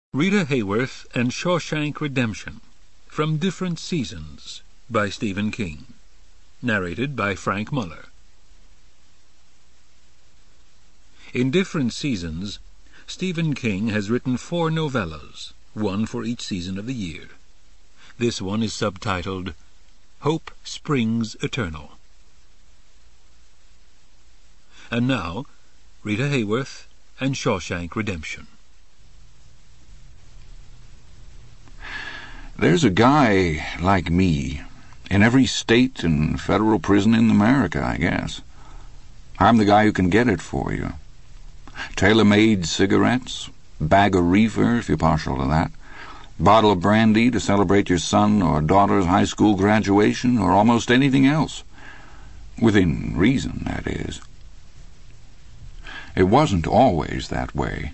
Rita Hayworth and Shawshank Redemption, From Different Seasons, by Stephen King. Narrated by Frank Muller. In Different Seasons, Stephen King has written 4 novellas, one for each season of the year. This one is subtitled Hope Springs Eternal. And now, Rita Hayworth and Shawshank Redemption. There's a guy like me in every state and federal prison in America, I guess. I'm the guy who can get it for you. Tailor-made cigarettes, bag of reefer if you're partial to that, bottle of brandy to celebrate your son or daughter's high school graduation, or almost anything else. Within reason, that is. It wasn't always that way.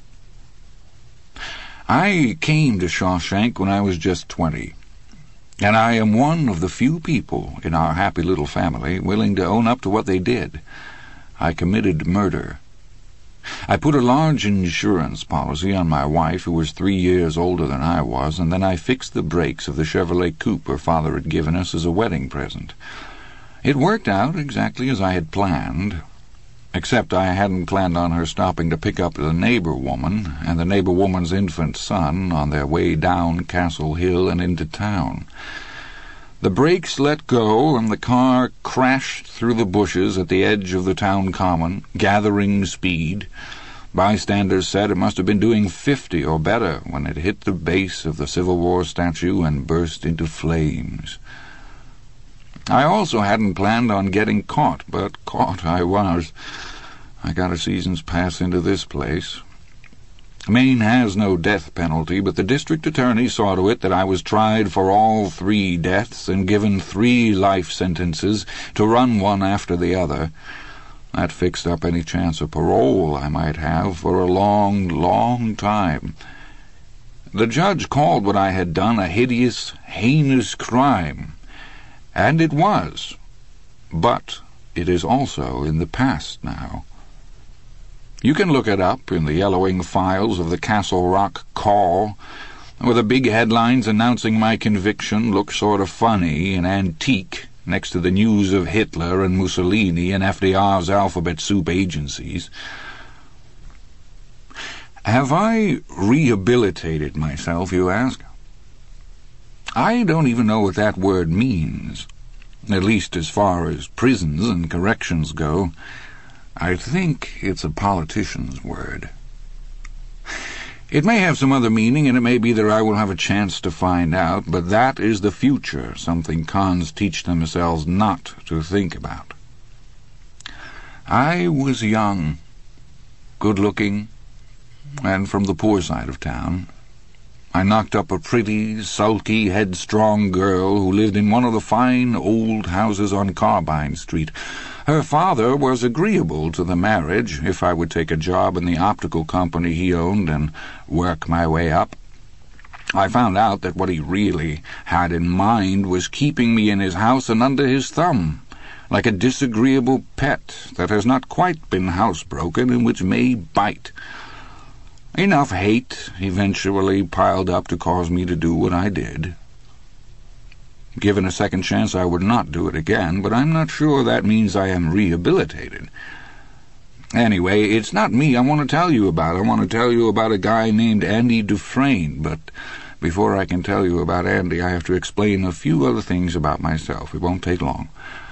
I came to Shawshank when I was just 20, and I am one of the few people in our happy little family willing to own up to what they did. I committed murder. I put a large insurance policy on my wife, who was 3 years older than I was, and then I fixed the brakes of the Chevrolet coupe her father had given us as a wedding present. It worked out exactly as I had planned, except I hadn't planned on her stopping to pick up the neighbor woman and the neighbor woman's infant son on their way down Castle Hill and into town. The brakes let go, and the car crashed through the bushes at the edge of the town common, gathering speed. Bystanders said it must have been doing 50 or better when it hit the base of the Civil War statue and burst into flames. I also hadn't planned on getting caught, but caught I was. I got a season's pass into this place. Maine has no death penalty, but the district attorney saw to it that I was tried for all 3 deaths and given 3 life sentences to run one after the other. That fixed up any chance of parole I might have for a long, long time. The judge called what I had done a hideous, heinous crime. And it was, but it is also in the past now. You can look it up in the yellowing files of the Castle Rock Call, where the big headlines announcing my conviction look sort of funny and antique next to the news of Hitler and Mussolini and FDR's alphabet soup agencies. Have I rehabilitated myself, you ask? I don't even know what that word means, at least as far as prisons and corrections go. I think it's a politician's word. It may have some other meaning, and it may be that I will have a chance to find out, but that is the future, something cons teach themselves not to think about. I was young, good-looking, and from the poor side of town. I knocked up a pretty, sulky, headstrong girl who lived in one of the fine old houses on Carbine Street. Her father was agreeable to the marriage if I would take a job in the optical company he owned and work my way up. I found out that what he really had in mind was keeping me in his house and under his thumb, like a disagreeable pet that has not quite been housebroken and which may bite. Enough hate eventually piled up to cause me to do what I did. Given a second chance, I would not do it again, but I'm not sure that means I am rehabilitated. Anyway, it's not me I want to tell you about. I want to tell you about a guy named Andy Dufresne, but before I can tell you about Andy, I have to explain a few other things about myself. It won't take long.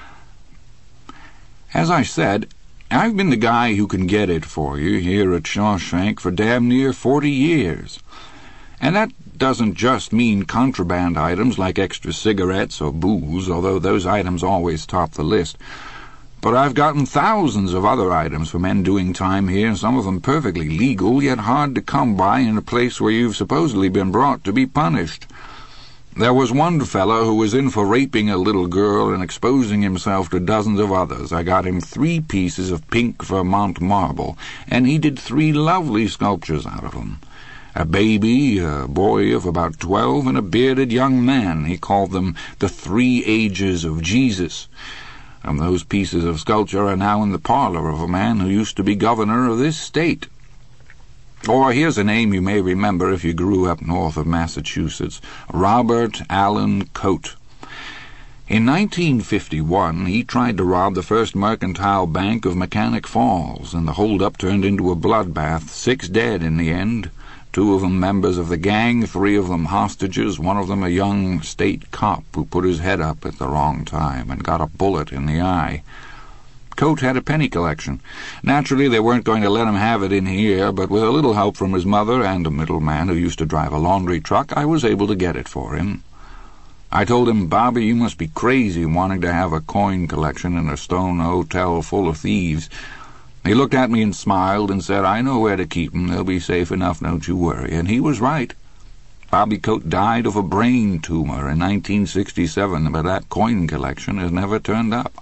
As I said, I've been the guy who can get it for you here at Shawshank for damn near 40 years. And that doesn't just mean contraband items like extra cigarettes or booze, although those items always top the list. But I've gotten thousands of other items for men doing time here, some of them perfectly legal, yet hard to come by in a place where you've supposedly been brought to be punished. There was one fellow who was in for raping a little girl and exposing himself to dozens of others. I got him 3 pieces of pink Vermont marble, and he did 3 lovely sculptures out of them. A baby, a boy of about 12, and a bearded young man. He called them the 3 Ages of Jesus. And those pieces of sculpture are now in the parlor of a man who used to be governor of this state. Or here's a name you may remember if you grew up north of Massachusetts, Robert Allen Coate. In 1951, he tried to rob the First Mercantile Bank of Mechanic Falls, and the holdup turned into a bloodbath. 6 dead in the end, 2 of them members of the gang, 3 of them hostages, one of them a young state cop who put his head up at the wrong time and got a bullet in the eye. Coate had a penny collection. Naturally, they weren't going to let him have it in here, but with a little help from his mother and a middleman who used to drive a laundry truck, I was able to get it for him. I told him, "Bobby, you must be crazy wanting to have a coin collection in a stone hotel full of thieves." He looked at me and smiled and said, "I know where to keep 'em. They'll be safe enough, don't you worry." And he was right. Bobby Coate died of a brain tumor in 1967, but that coin collection has never turned up.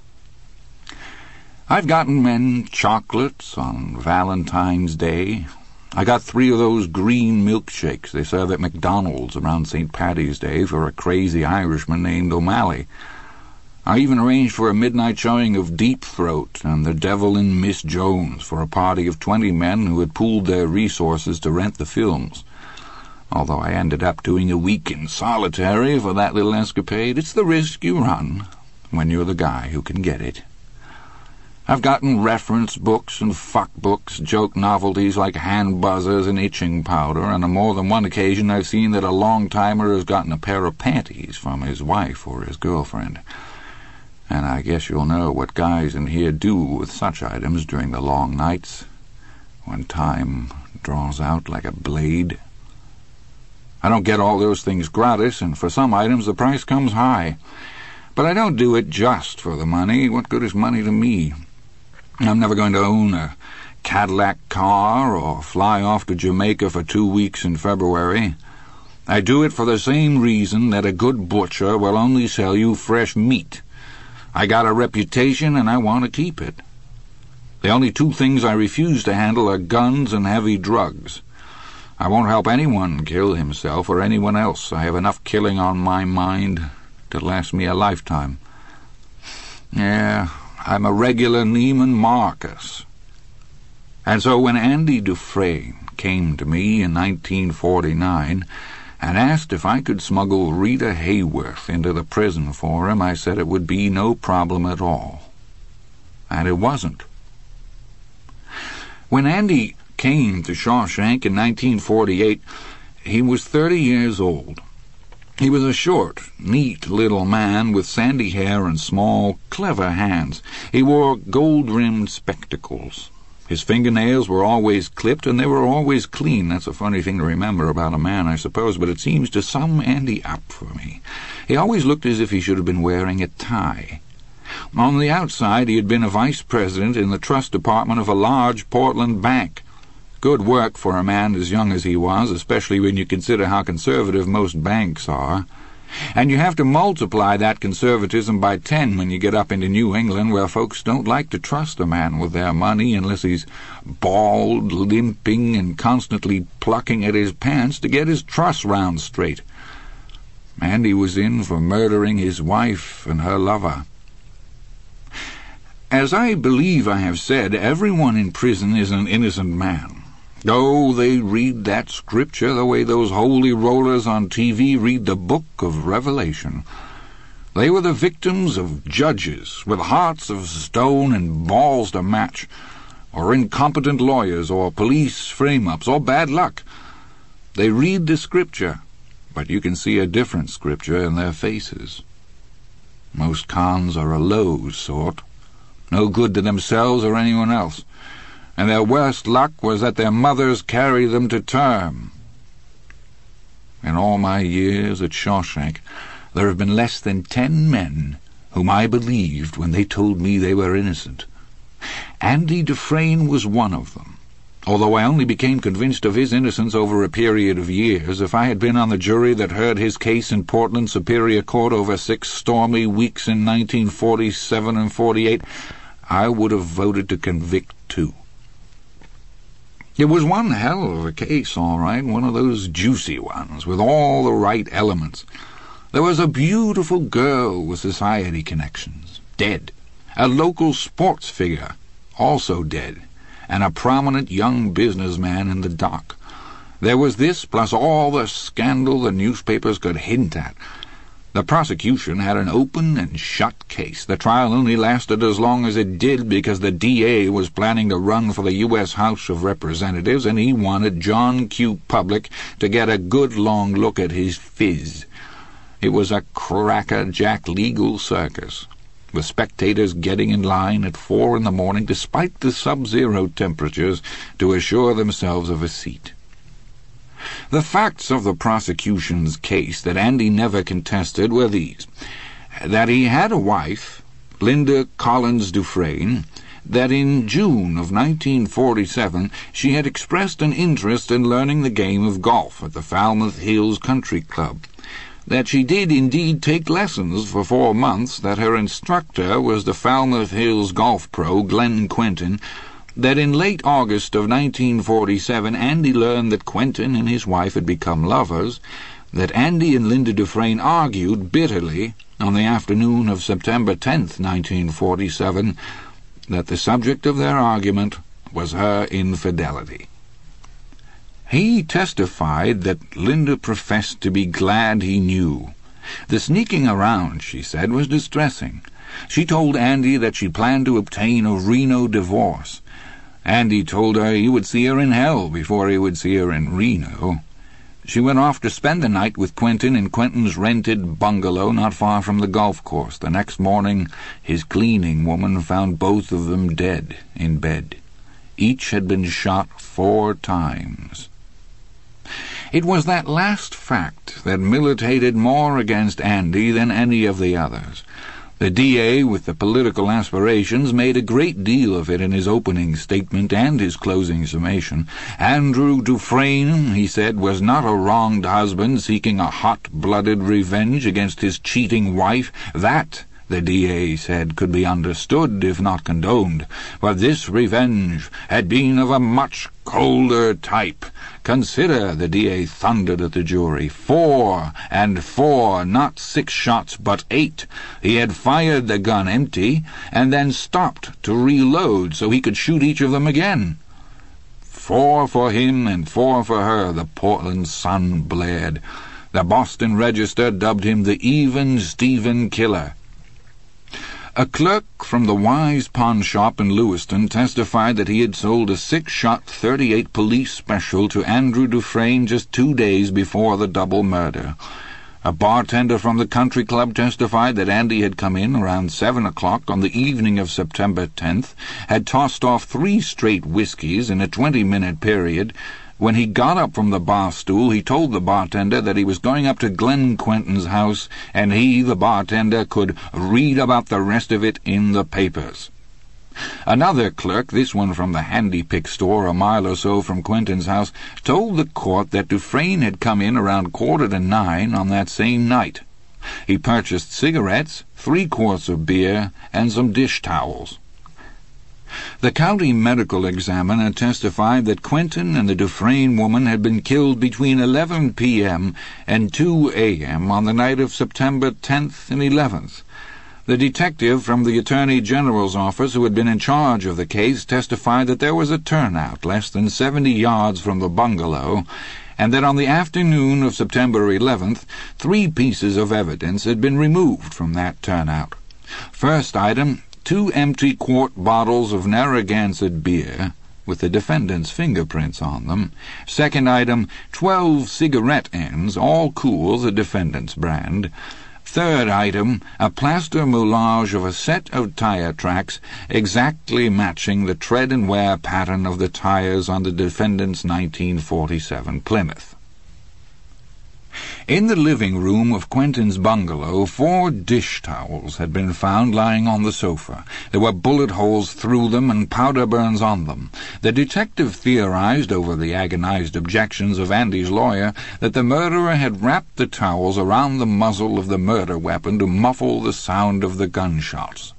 I've gotten men chocolates on Valentine's Day. I got 3 of those green milkshakes they serve at McDonald's around St. Paddy's Day for a crazy Irishman named O'Malley. I even arranged for a midnight showing of Deep Throat and The Devil in Miss Jones for a party of 20 men who had pooled their resources to rent the films. Although I ended up doing a week in solitary for that little escapade, it's the risk you run when you're the guy who can get it. I've gotten reference books and fuck books, joke novelties like hand buzzers and itching powder, and on more than one occasion I've seen that a long-timer has gotten a pair of panties from his wife or his girlfriend. And I guess you'll know what guys in here do with such items during the long nights, when time draws out like a blade. I don't get all those things gratis, and for some items the price comes high. But I don't do it just for the money. What good is money to me? I'm never going to own a Cadillac car or fly off to Jamaica for 2 weeks in February. I do it for the same reason that a good butcher will only sell you fresh meat. I got a reputation and I want to keep it. The only 2 things I refuse to handle are guns and heavy drugs. I won't help anyone kill himself or anyone else. I have enough killing on my mind to last me a lifetime. Yeah, I'm a regular Neiman Marcus. And so when Andy Dufresne came to me in 1949 and asked if I could smuggle Rita Hayworth into the prison for him, I said it would be no problem at all. And it wasn't. When Andy came to Shawshank in 1948, he was 30 years old. He was a short, neat little man with sandy hair and small, clever hands. He wore gold-rimmed spectacles. His fingernails were always clipped, and they were always clean. That's a funny thing to remember about a man, I suppose, but it seems to sum Andy up for me. He always looked as if he should have been wearing a tie. On the outside, he had been a vice president in the trust department of a large Portland bank. Good work for a man as young as he was, especially when you consider how conservative most banks are. And you have to multiply that conservatism by 10 when you get up into New England, where folks don't like to trust a man with their money unless he's bald, limping, and constantly plucking at his pants to get his truss round straight. Andy was in for murdering his wife and her lover. As I believe I have said, everyone in prison is an innocent man. Oh, they read that scripture the way those holy rollers on TV read the book of Revelation. They were the victims of judges with hearts of stone and balls to match, or incompetent lawyers, or police frame-ups, or bad luck. They read the scripture, but you can see a different scripture in their faces. Most cons are a low sort, no good to themselves or anyone else, and their worst luck was that their mothers carried them to term. In all my years at Shawshank, there have been less than 10 men whom I believed when they told me they were innocent. Andy Dufresne was one of them, although I only became convinced of his innocence over a period of years. If I had been on the jury that heard his case in Portland Superior Court over 6 stormy weeks in 1947 and 48, I would have voted to convict too. It was one hell of a case, all right, one of those juicy ones, with all the right elements. There was a beautiful girl with society connections, dead. A local sports figure, also dead. and a prominent young businessman in the dock. There was this, plus all the scandal the newspapers could hint at. The prosecution had an open and shut case. The trial only lasted as long as it did because the DA was planning to run for the U.S. House of Representatives, and he wanted John Q. Public to get a good long look at his phiz. It was a crackerjack legal circus, with spectators getting in line at 4 in the morning despite the sub-zero temperatures to assure themselves of a seat. The facts of the prosecution's case that Andy never contested were these: that he had a wife, Linda Collins Dufresne, that in June of 1947 she had expressed an interest in learning the game of golf at the Falmouth Hills Country Club, that she did indeed take lessons for 4 months, that her instructor was the Falmouth Hills golf pro Glenn Quentin, that in late August of 1947 Andy learned that Quentin and his wife had become lovers, that Andy and Linda Dufresne argued bitterly on the afternoon of September 10th, 1947, that the subject of their argument was her infidelity. He testified that Linda professed to be glad he knew. The sneaking around, she said, was distressing. She told Andy that she planned to obtain a Reno divorce. Andy told her he would see her in hell before he would see her in Reno. She went off to spend the night with Quentin in Quentin's rented bungalow not far from the golf course. The next morning, his cleaning woman found both of them dead in bed. Each had been shot 4 times. It was that last fact that militated more against Andy than any of the others. The DA, with the political aspirations, made a great deal of it in his opening statement and his closing summation. Andrew Dufresne, he said, was not a wronged husband seeking a hot-blooded revenge against his cheating wife. That, the DA said, could be understood if not condoned, but this revenge had been of a much colder type. Consider, the DA thundered at the jury, 4 and 4, not 6 shots, but 8. He had fired the gun empty, and then stopped to reload so he could shoot each of them again. 4 for him and 4 for her, the Portland Sun blared. The Boston Register dubbed him the Even Steven Killer. A clerk from the Wise pawn shop in Lewiston testified that he had sold a 6-shot .38 police special to Andrew Dufresne just 2 days before the double murder. A bartender from the country club testified that Andy had come in around 7 o'clock on the evening of September 10th, had tossed off 3 straight whiskeys in a 20-minute period. When he got up from the bar stool, he told the bartender that he was going up to Glenn Quentin's house, and he, the bartender, could read about the rest of it in the papers. Another clerk, this one from the handy-pick store a mile or so from Quentin's house, told the court that Dufresne had come in around 8:45 on that same night. He purchased cigarettes, 3 quarts of beer, and some dish towels. The county medical examiner testified that Quentin and the Dufresne woman had been killed between 11 p.m. and 2 a.m. on the night of September 10th and 11th. The detective from the Attorney General's office who had been in charge of the case testified that there was a turnout less than 70 yards from the bungalow, and that on the afternoon of September 11th, 3 pieces of evidence had been removed from that turnout. First item, 2 empty quart bottles of Narragansett beer, with the defendant's fingerprints on them. Second item, 12 cigarette ends, all Cool, the defendant's brand. Third item, a plaster moulage of a set of tire tracks exactly matching the tread and wear pattern of the tires on the defendant's 1947 Plymouth. In the living room of Quentin's bungalow, 4 dish towels had been found lying on the sofa. There were bullet holes through them and powder burns on them. The detective theorized, over the agonized objections of Andy's lawyer, that the murderer had wrapped the towels around the muzzle of the murder weapon to muffle the sound of the gunshots.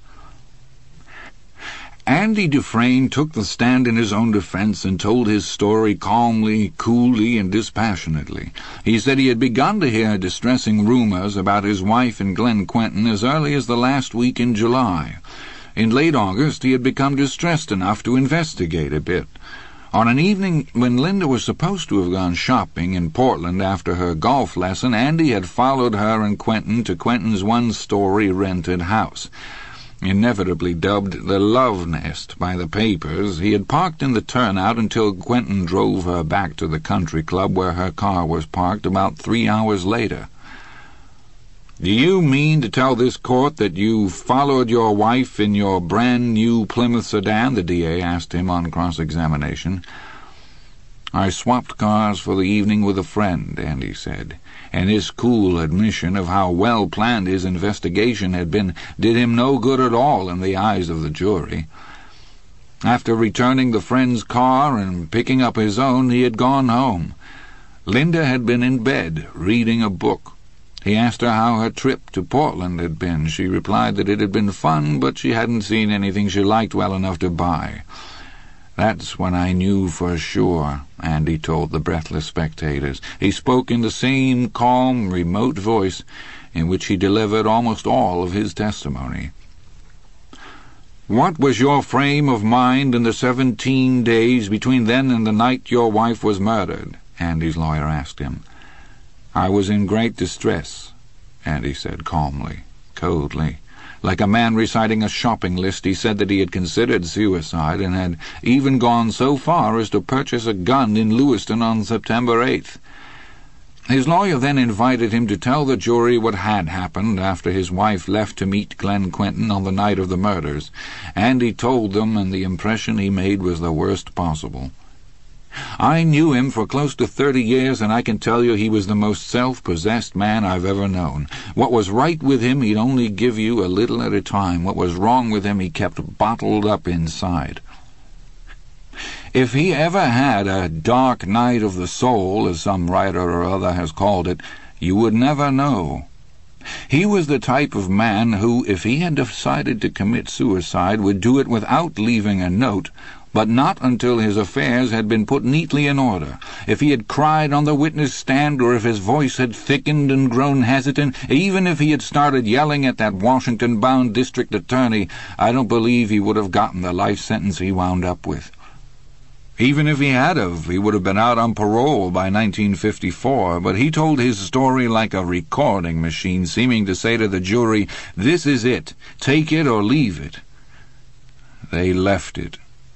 Andy Dufresne took the stand in his own defense and told his story calmly, coolly, and dispassionately. He said he had begun to hear distressing rumors about his wife and Glenn Quentin as early as the last week in July. In late August he had become distressed enough to investigate a bit. On an evening when Linda was supposed to have gone shopping in Portland after her golf lesson, Andy had followed her and Quentin to Quentin's one-story rented house. Inevitably dubbed the Love Nest by the papers, he had parked in the turnout until Quentin drove her back to the country club where her car was parked about 3 hours later. "Do you mean to tell this court that you followed your wife in your brand-new Plymouth sedan?" the DA asked him on cross-examination. "I swapped cars for the evening with a friend," Andy said, and his cool admission of how well-planned his investigation had been did him no good at all in the eyes of the jury. After returning the friend's car and picking up his own, he had gone home. Linda had been in bed, reading a book. He asked her how her trip to Portland had been. She replied that it had been fun, but she hadn't seen anything she liked well enough to buy. "That's when I knew for sure," Andy told the breathless spectators. He spoke in the same calm, remote voice in which he delivered almost all of his testimony. "What was your frame of mind in the 17 days between then and the night your wife was murdered?" Andy's lawyer asked him. "I was in great distress," Andy said calmly, coldly. Like a man reciting a shopping list, he said that he had considered suicide and had even gone so far as to purchase a gun in Lewiston on September 8th. His lawyer then invited him to tell the jury what had happened after his wife left to meet Glenn Quentin on the night of the murders, and he told them, and the impression he made was the worst possible. "I knew him for close to 30 years, and I can tell you he was the most self-possessed man I've ever known. What was right with him he'd only give you a little at a time. What was wrong with him he kept bottled up inside. If he ever had a dark night of the soul, as some writer or other has called it, you would never know. He was the type of man who, if he had decided to commit suicide, would do it without leaving a note, but not until his affairs had been put neatly in order. If he had cried on the witness stand, or if his voice had thickened and grown hesitant, even if he had started yelling at that Washington-bound district attorney, I don't believe he would have gotten the life sentence he wound up with. Even if he had of, he would have been out on parole by 1954, but he told his story like a recording machine, seeming to say to the jury, 'This is it. Take it or leave it.' They left it.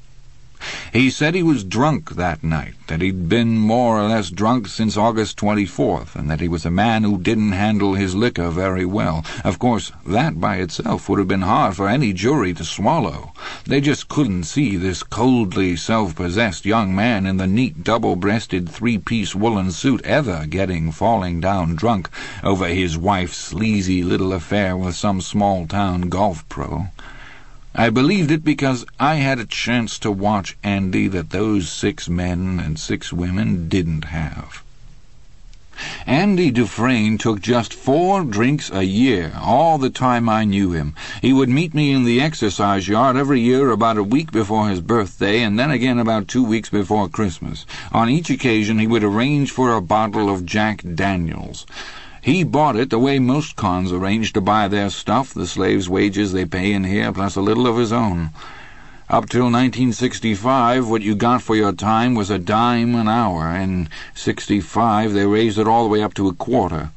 He said he was drunk that night, that he'd been more or less drunk since August 24th, and that he was a man who didn't handle his liquor very well. Of course, that by itself would have been hard for any jury to swallow. They just couldn't see this coldly self-possessed young man in the neat double-breasted three-piece woolen suit ever falling down drunk over his wife's sleazy little affair with some small-town golf pro. I believed it because I had a chance to watch Andy that those 6 men and 6 women didn't have. Andy Dufresne took just 4 drinks a year, all the time I knew him. He would meet me in the exercise yard every year about a week before his birthday, and then again about 2 weeks before Christmas. On each occasion he would arrange for a bottle of Jack Daniels. He bought it the way most cons arrange to buy their stuff, the slaves' wages they pay in here, plus a little of his own. Up till 1965, what you got for your time was a dime an hour. In 65, they raised it all the way up to a quarter.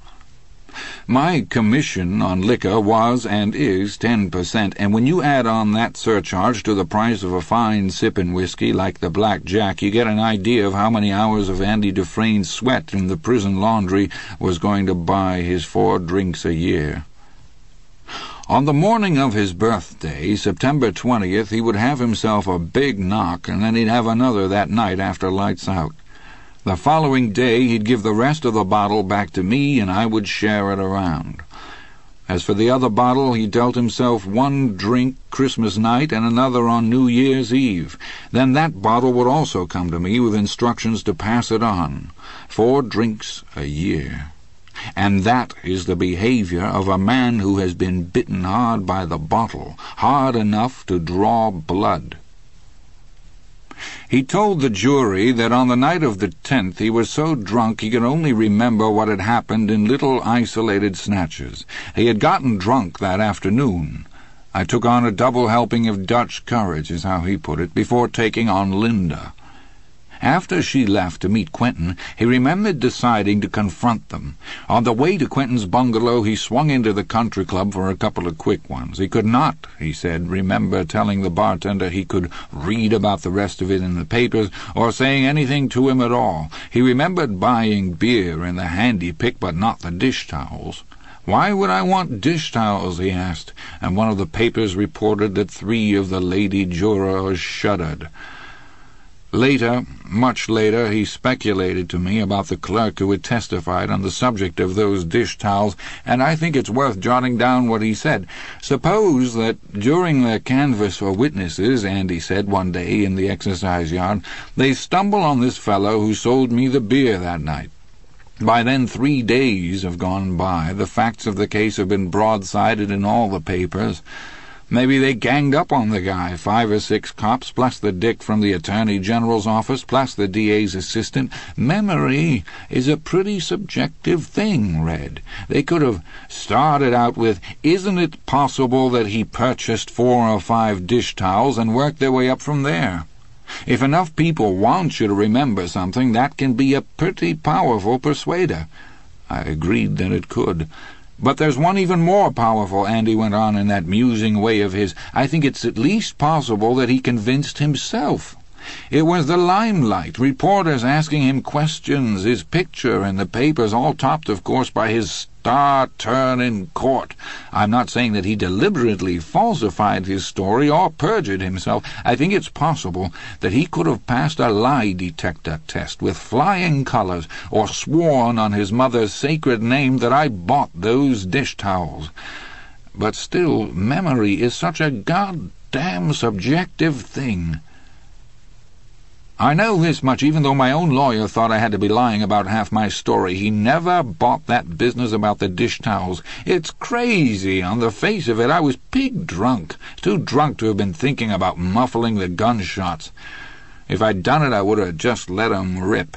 My commission on liquor was and is 10%, and when you add on that surcharge to the price of a fine sippin' whiskey like the Black Jack, you get an idea of how many hours of Andy Dufresne's sweat in the prison laundry was going to buy his 4 drinks a year. On the morning of his birthday, September 20th, he would have himself a big knock, and then he'd have another that night after lights out. The following day he'd give the rest of the bottle back to me, and I would share it around. As for the other bottle, he dealt himself 1 drink Christmas night and another on New Year's Eve. Then that bottle would also come to me with instructions to pass it on. 4 drinks a year. And that is the behavior of a man who has been bitten hard by the bottle, hard enough to draw blood. He told the jury that on the night of the 10th he was so drunk he could only remember what had happened in little isolated snatches. He had gotten drunk that afternoon, I took on a double helping of Dutch courage, is how he put it, before taking on Linda. After she left to meet Quentin, he remembered deciding to confront them. On the way to Quentin's bungalow, he swung into the country club for a couple of quick ones. He could not, he said, remember telling the bartender he could read about the rest of it in the papers, or saying anything to him at all. He remembered buying beer in the handy pick, but not the dish towels. "Why would I want dish towels?" he asked, and one of the papers reported that 3 of the lady jurors shuddered. Later, much later, he speculated to me about the clerk who had testified on the subject of those dish towels, and I think it's worth jotting down what he said. Suppose that during their canvass for witnesses, Andy said one day in the exercise yard, they stumble on this fellow who sold me the beer that night. By then 3 days have gone by. The facts of the case have been broadsided in all the papers. Maybe they ganged up on the guy, 5 or 6 cops, plus the dick from the Attorney General's office, plus the DA's assistant. Memory is a pretty subjective thing, Red. They could have started out with, "Isn't it possible that he purchased 4 or 5 dish towels," and worked their way up from there. If enough people want you to remember something, that can be a pretty powerful persuader. I agreed that it could. "But there's one even more powerful," Andy went on in that musing way of his. "I think it's at least possible that he convinced himself. It was the limelight, reporters asking him questions, his picture in the papers, all topped, of course, by his star turn in court. I'm not saying that he deliberately falsified his story or perjured himself. I think it's possible that he could have passed a lie detector test with flying colors, or sworn on his mother's sacred name that I bought those dish towels. But still, memory is such a goddamn subjective thing. I know this much, even though my own lawyer thought I had to be lying about half my story. He never bought that business about the dish towels. It's crazy on the face of it. I was pig drunk, too drunk to have been thinking about muffling the gunshots. If I'd done it, I would have just let 'em rip."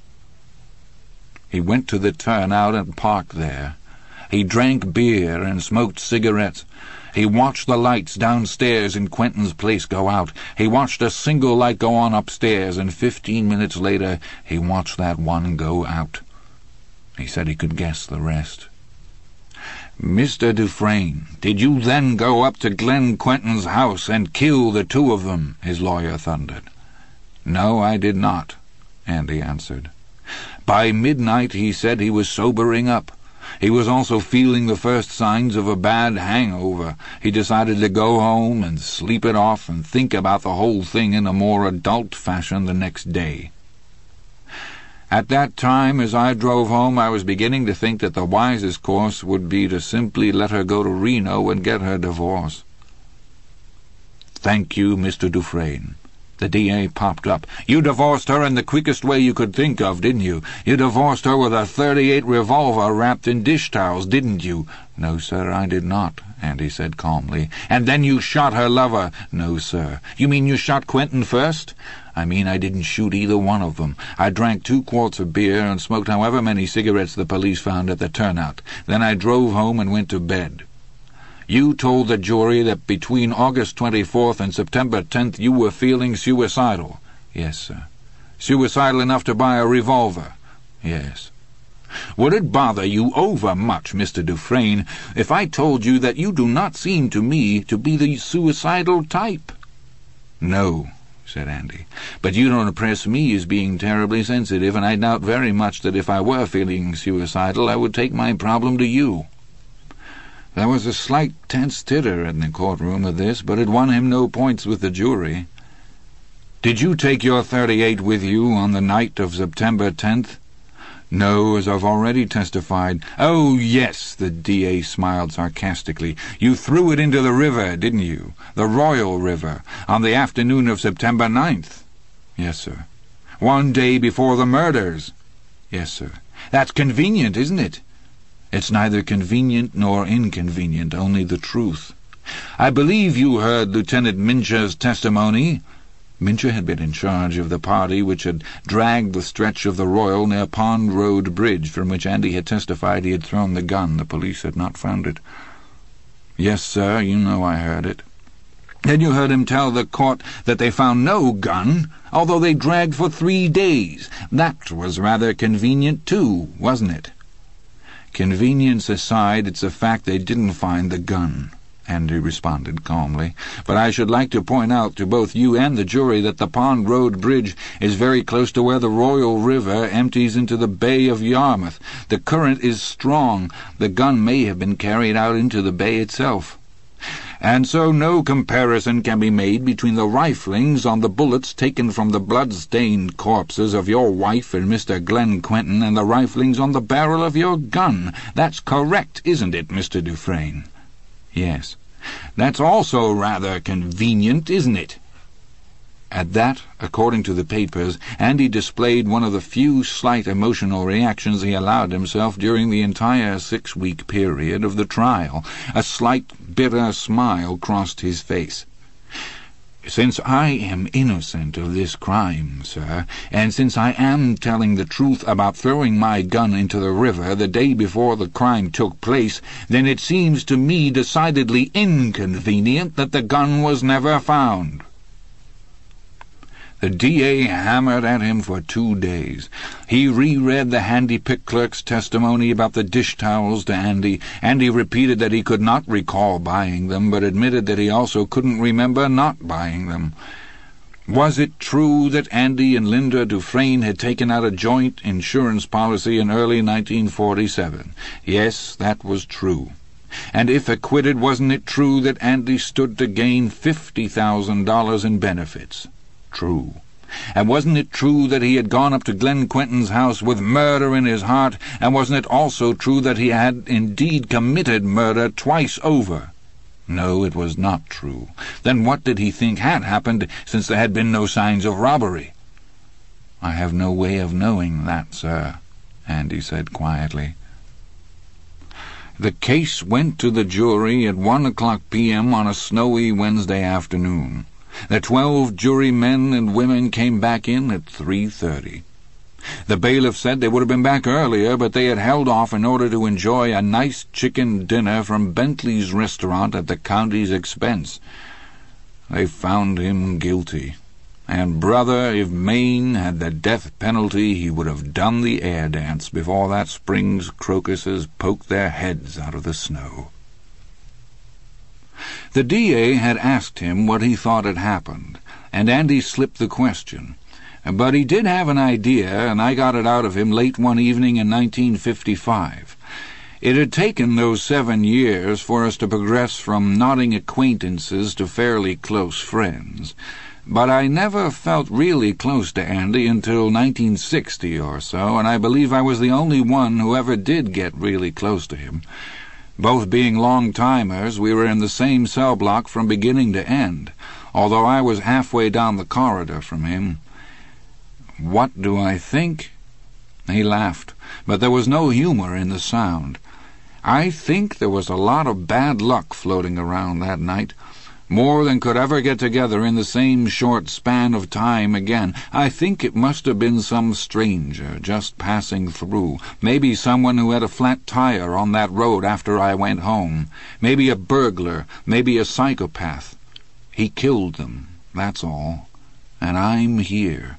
He went to the turnout and parked there. He drank beer and smoked cigarettes. He watched the lights downstairs in Quentin's place go out. He watched a single light go on upstairs, and 15 minutes later he watched that one go out. He said he could guess the rest. "Mr. Dufresne, did you then go up to Glenn Quentin's house and kill the 2 of them?" his lawyer thundered. "No, I did not," Andy answered. By midnight he said he was sobering up. He was also feeling the first signs of a bad hangover. He decided to go home and sleep it off and think about the whole thing in a more adult fashion the next day. At that time, as I drove home, I was beginning to think that the wisest course would be to simply let her go to Reno and get her divorce. "Thank you, Mr. Dufresne." The DA popped up. "You divorced her in the quickest way you could think of, didn't you? You divorced her with a .38 revolver wrapped in dish towels, didn't you?" "No, sir, I did not," Andy said calmly. "And then you shot her lover?" "No, sir." "You mean you shot Quentin first?" "I mean I didn't shoot either one of them. I drank 2 quarts of beer and smoked however many cigarettes the police found at the turnout. Then I drove home and went to bed." "You told the jury that between August 24th and September 10th you were feeling suicidal?" "Yes, sir." "Suicidal enough to buy a revolver?" "Yes." "Would it bother you overmuch, Mr. Dufresne, if I told you that you do not seem to me to be the suicidal type?" "No," said Andy, "but you don't impress me as being terribly sensitive, and I doubt very much that if I were feeling suicidal I would take my problem to you." There was a slight tense titter in the courtroom at this, but it won him no points with the jury. "Did you take your .38 with you on the night of September 10th? "No, as I've already testified." "Oh, yes," the DA smiled sarcastically. "You threw it into the river, didn't you? The Royal River, on the afternoon of September 9th? "Yes, sir." "One day before the murders?" "Yes, sir." "That's convenient, isn't it?" "It's neither convenient nor inconvenient, only the truth." "I believe you heard Lieutenant Mincher's testimony." Mincher had been in charge of the party which had dragged the stretch of the Royal near Pond Road Bridge, from which Andy had testified he had thrown the gun. The police had not found it. "Yes, sir, you know I heard it." "Then you heard him tell the court that they found no gun, although they dragged for 3 days. That was rather convenient, too, wasn't it?" "Convenience aside, it's a fact they didn't find the gun," Andy responded calmly. "But I should like to point out to both you and the jury that the Pond Road Bridge is very close to where the Royal River empties into the Bay of Yarmouth. The current is strong. The gun may have been carried out into the bay itself. And so no comparison can be made between the riflings on the bullets taken from the blood-stained corpses of your wife and Mr. Glenn Quentin and the riflings on the barrel of your gun. That's correct, isn't it, Mr. Dufresne?" "Yes." "That's also rather convenient, isn't it?" At that, according to the papers, Andy displayed one of the few slight emotional reactions he allowed himself during the entire 6-week period of the trial. A slight, bitter smile crossed his face. "Since I am innocent of this crime, sir, and since I am telling the truth about throwing my gun into the river the day before the crime took place, then it seems to me decidedly inconvenient that the gun was never found." The DA hammered at him for 2 days. He reread the handy-pick clerk's testimony about the dish towels to Andy. Andy repeated that he could not recall buying them, but admitted that he also couldn't remember not buying them. Was it true that Andy and Linda Dufresne had taken out a joint insurance policy in early 1947? Yes, that was true. And if acquitted, wasn't it true that Andy stood to gain $50,000 in benefits? True. And wasn't it true that he had gone up to Glenn Quentin's house with murder in his heart, and wasn't it also true that he had indeed committed murder twice over? No, it was not true. Then what did he think had happened, since there had been no signs of robbery? "I have no way of knowing that, sir," Andy said quietly. The case went to the jury at 1:00 p.m. on a snowy Wednesday afternoon. The 12 jurymen and women came back in at 3:30. The bailiff said they would have been back earlier, but they had held off in order to enjoy a nice chicken dinner from Bentley's restaurant at the county's expense. They found him guilty, and brother, if Maine had the death penalty, he would have done the air dance before that spring's crocuses poked their heads out of the snow. The DA had asked him what he thought had happened, and Andy slipped the question. But he did have an idea, and I got it out of him late one evening in 1955. It had taken those 7 years for us to progress from nodding acquaintances to fairly close friends. But I never felt really close to Andy until 1960 or so, and I believe I was the only one who ever did get really close to him. Both being long-timers, we were in the same cell block from beginning to end, although I was halfway down the corridor from him. What do I think? He laughed, but there was no humor in the sound. I think there was a lot of bad luck floating around that night, more than could ever get together in the same short span of time again. I think it must have been some stranger just passing through, maybe someone who had a flat tire on that road after I went home, maybe a burglar, maybe a psychopath. He killed them, that's all, and I'm here.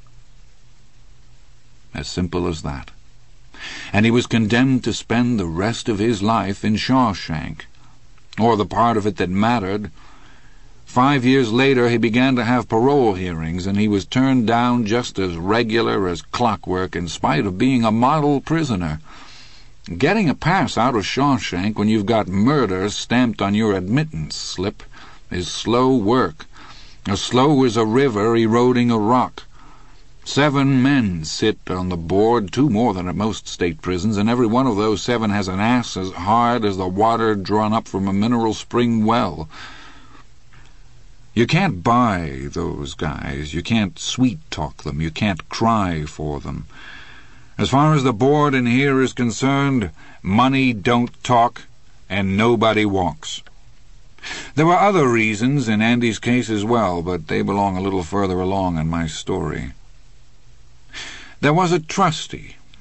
As simple as that. And he was condemned to spend the rest of his life in Shawshank, or the part of it that mattered. 5 years later he began to have parole hearings, and he was turned down just as regular as clockwork in spite of being a model prisoner. Getting a pass out of Shawshank when you've got murder stamped on your admittance slip is slow work, as slow as a river eroding a rock. 7 men sit on the board, 2 more than at most state prisons, and every one of those 7 has an ass as hard as the water drawn up from a mineral spring well. You can't buy those guys, you can't sweet-talk them, you can't cry for them. As far as the board in here is concerned, money don't talk, and nobody walks. There were other reasons in Andy's case as well, but they belong a little further along in my story. There was a trustee,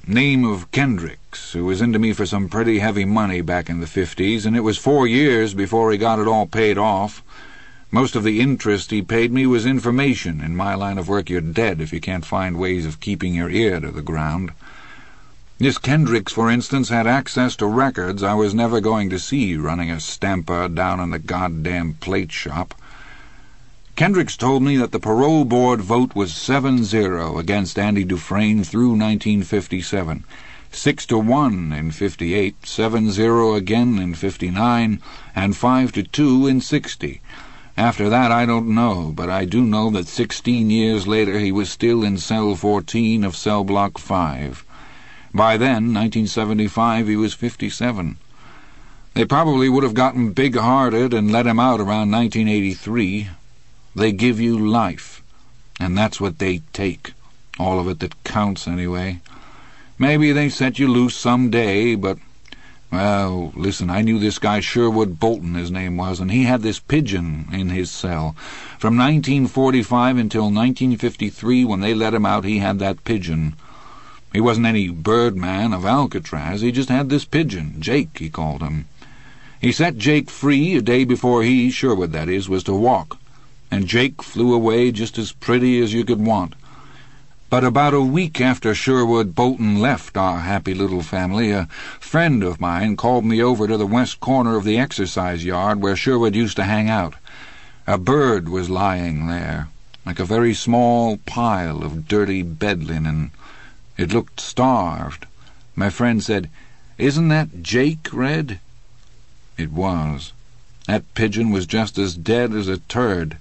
name of Kendricks, who was into me for some pretty heavy money back in the 50s, and it was 4 years before he got it all paid off. Most of the interest he paid me was information. In my line of work, you're dead if you can't find ways of keeping your ear to the ground. This Kendricks, for instance, had access to records I was never going to see running a stamper down in the goddamn plate shop. Kendricks told me that the parole board vote was 7-0 against Andy Dufresne through 1957, 6-1 in 58, 7-0 again in 59, and 5-2 in 60. After that, I don't know, but I do know that 16 years later he was still in cell 14 of cell block 5. By then, 1975, he was 57. They probably would have gotten big-hearted and let him out around 1983. They give you life, and that's what they take, all of it that counts anyway. Maybe they set you loose some day, but... Well, listen, I knew this guy Sherwood Bolton, his name was, and he had this pigeon in his cell. From 1945 until 1953, when they let him out, he had that pigeon. He wasn't any Birdman of Alcatraz, he just had this pigeon, Jake, he called him. He set Jake free a day before he, Sherwood that is, was to walk, and Jake flew away just as pretty as you could want. But about a week after Sherwood Bolton left our happy little family, a friend of mine called me over to the west corner of the exercise yard where Sherwood used to hang out. A bird was lying there, like a very small pile of dirty bed linen. It looked starved. My friend said, "Isn't that Jake, Red?" It was. That pigeon was just as dead as a turd.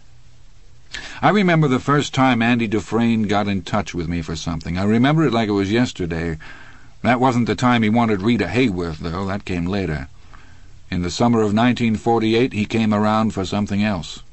I remember the first time Andy Dufresne got in touch with me for something. I remember it like it was yesterday. That wasn't the time he wanted Rita Hayworth, though. That came later. In the summer of 1948, he came around for something else.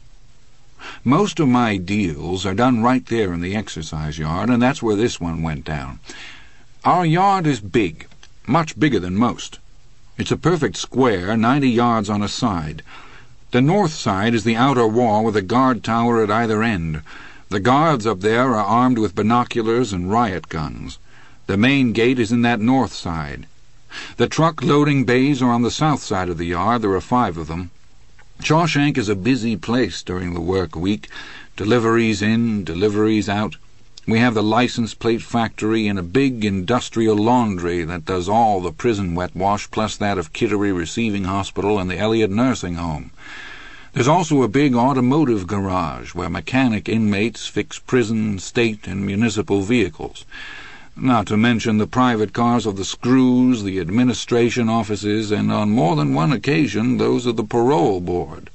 Most of my deals are done right there in the exercise yard, and that's where this one went down. Our yard is big, much bigger than most. It's a perfect square, 90 yards on a side. The north side is the outer wall with a guard tower at either end. The guards up there are armed with binoculars and riot guns. The main gate is in that north side. The truck loading bays are on the south side of the yard. There are 5 of them. Shawshank is a busy place during the work week. Deliveries in, deliveries out. We have the license plate factory and a big industrial laundry that does all the prison wet wash, plus that of Kittery Receiving Hospital and the Elliott Nursing Home. There's also a big automotive garage where mechanic inmates fix prison, state, and municipal vehicles. Not to mention the private cars of the screws, the administration offices, and on more than one occasion those of the parole board.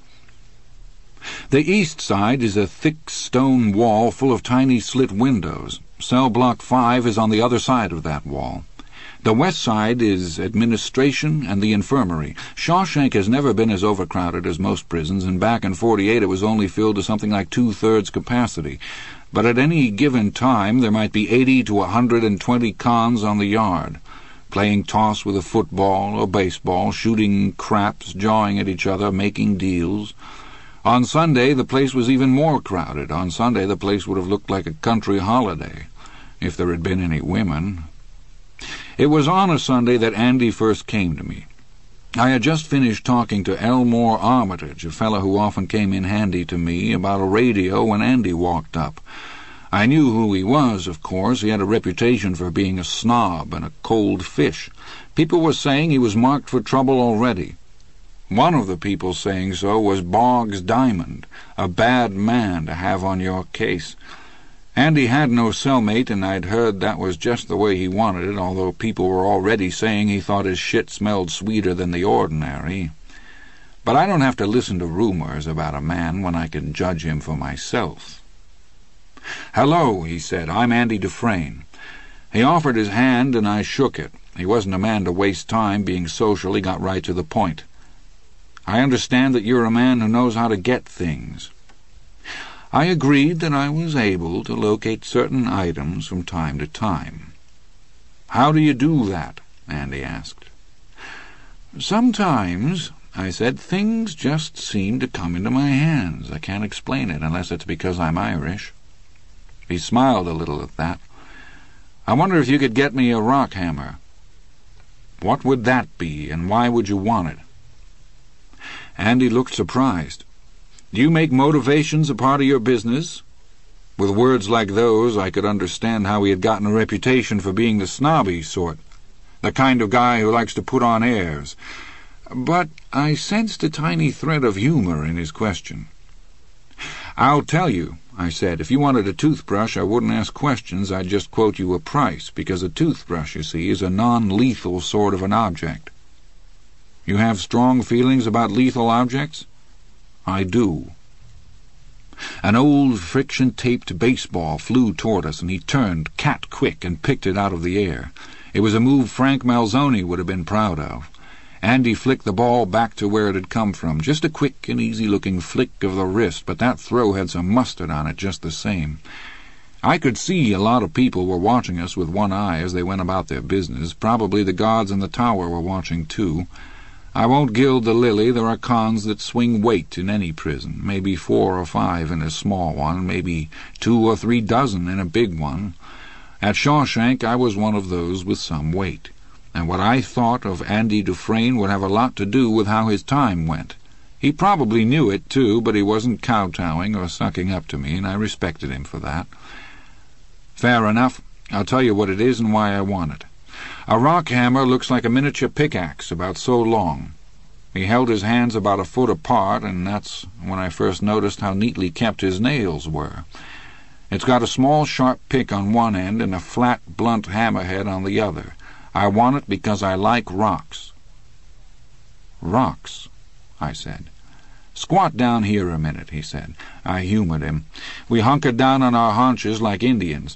The east side is a thick stone wall full of tiny slit windows. Cell block 5 is on the other side of that wall. The west side is administration and the infirmary. Shawshank has never been as overcrowded as most prisons, and back in 48 it was only filled to something like 2/3 capacity. But at any given time there might be 80 to 120 cons on the yard, playing toss with a football or baseball, shooting craps, jawing at each other, making deals. On Sunday the place was even more crowded. On Sunday the place would have looked like a country holiday, if there had been any women. It was on a Sunday that Andy first came to me. I had just finished talking to Elmore Armitage, a fellow who often came in handy to me, about a radio when Andy walked up. I knew who he was, of course. He had a reputation for being a snob and a cold fish. People were saying he was marked for trouble already. One of the people saying so was Boggs Diamond, a bad man to have on your case. Andy had no cellmate, and I'd heard that was just the way he wanted it, although people were already saying he thought his shit smelled sweeter than the ordinary. But I don't have to listen to rumors about a man when I can judge him for myself. "Hello," he said. "I'm Andy Dufresne." He offered his hand, and I shook it. He wasn't a man to waste time being social. He got right to the point. "I understand that you're a man who knows how to get things." I agreed that I was able to locate certain items from time to time. "How do you do that?" Andy asked. "Sometimes," I said, "things just seem to come into my hands. I can't explain it, unless it's because I'm Irish." He smiled a little at that. I wonder if you could get me a rock hammer." "What would that be, and why would you want it?" Andy looked surprised. "Do you make motivations a part of your business?" With words like those, I could understand how he had gotten a reputation for being the snobby sort, the kind of guy who likes to put on airs. But I sensed a tiny thread of humor in his question. "I'll tell you," I said. "If you wanted a toothbrush, I wouldn't ask questions. I'd just quote you a price, because a toothbrush, you see, is a non-lethal sort of an object." "You have strong feelings about lethal objects?" "I do." An old friction-taped baseball flew toward us, and he turned cat-quick and picked it out of the air. It was a move Frank Malzoni would have been proud of. Andy flicked the ball back to where it had come from. Just a quick and easy-looking flick of the wrist, but that throw had some mustard on it just the same. I could see a lot of people were watching us with one eye as they went about their business. Probably the guards in the tower were watching too. I won't gild the lily. There are cons that swing weight in any prison, maybe 4 or 5 in a small one, maybe 2 or 3 dozen in a big one. At Shawshank I was one of those with some weight, and what I thought of Andy Dufresne would have a lot to do with how his time went. He probably knew it, too, but he wasn't kowtowing or sucking up to me, and I respected him for that. "Fair enough. I'll tell you what it is and why I want it. A rock hammer looks like a miniature pickaxe, about so long." He held his hands about a foot apart, and that's when I first noticed how neatly kept his nails were. "It's got a small sharp pick on one end and a flat, blunt hammerhead on the other. I want it because I like rocks." "Rocks," I said. "Squat down here a minute," he said. I humored him. We hunkered down on our haunches like Indians.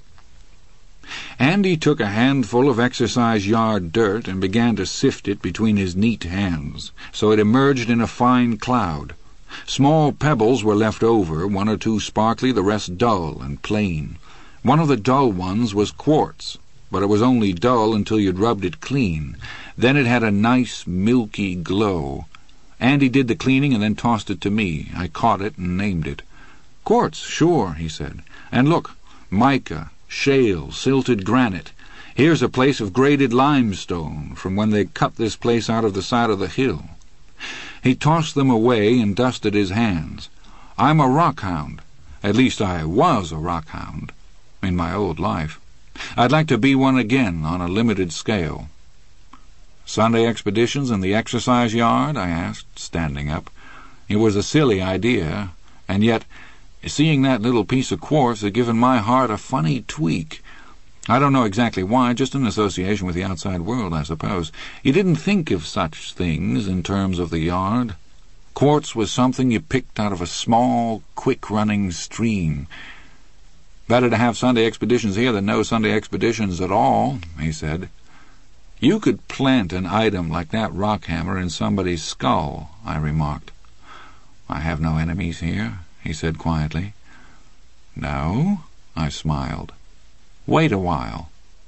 Andy took a handful of exercise-yard dirt and began to sift it between his neat hands, so it emerged in a fine cloud. Small pebbles were left over, 1 or 2 sparkly, the rest dull and plain. One of the dull ones was quartz, but it was only dull until you'd rubbed it clean. Then it had a nice, milky glow. Andy did the cleaning and then tossed it to me. I caught it and named it. "Quartz, sure," he said. "And look, mica, shale, silted granite. Here's a place of graded limestone from when they cut this place out of the side of the hill." He tossed them away and dusted his hands. "I'm a rockhound. At least I was a rockhound in my old life. I'd like to be one again on a limited scale." "Sunday expeditions in the exercise yard?" I asked, standing up. It was a silly idea, and yet seeing that little piece of quartz had given my heart a funny tweak. I don't know exactly why, just an association with the outside world, I suppose. You didn't think of such things in terms of the yard. Quartz was something you picked out of a small, quick-running stream. "Better to have Sunday expeditions here than no Sunday expeditions at all," he said. "You could plant an item like that rock hammer in somebody's skull," I remarked. "I have no enemies here," he said quietly. "No?" I smiled. "Wait a while.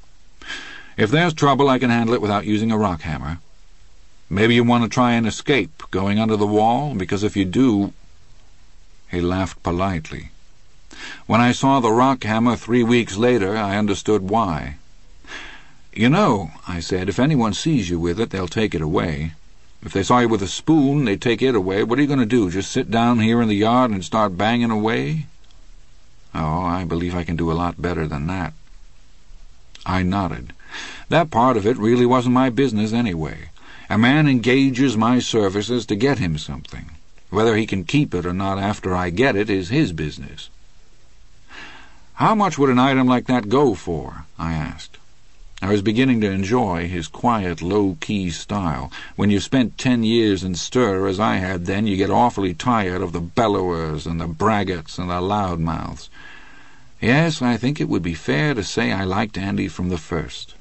If there's trouble, I can handle it without using a rock hammer. Maybe you want to try and escape, going under the wall, because if you do—" He laughed politely. When I saw the rock hammer 3 weeks later, I understood why. "You know," I said, "if anyone sees you with it, they'll take it away. If they saw you with a spoon, they'd take it away. What are you going to do, just sit down here in the yard and start banging away?" "Oh, I believe I can do a lot better than that." I nodded. That part of it really wasn't my business anyway. A man engages my services to get him something. Whether he can keep it or not after I get it is his business. "How much would an item like that go for?" I asked. I was beginning to enjoy his quiet, low-key style. When you've spent 10 years in stir, as I had then, you get awfully tired of the bellowers and the braggarts and the loudmouths. Yes, I think it would be fair to say I liked Andy from the first.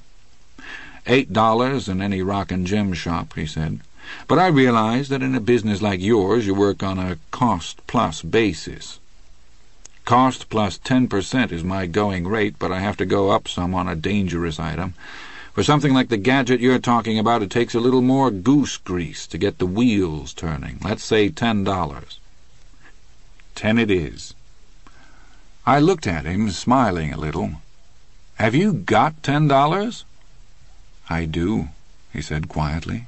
$8 in any rock and gem shop, he said. But I realize that in a business like yours you work on a cost-plus basis. Cost plus 10% is my going rate, but I have to go up some on a dangerous item. For something like the gadget you're talking about, it takes a little more goose grease to get the wheels turning. Let's say $10. 10 it is. I looked at him, smiling a little. "Have you got $10? "I do," he said quietly.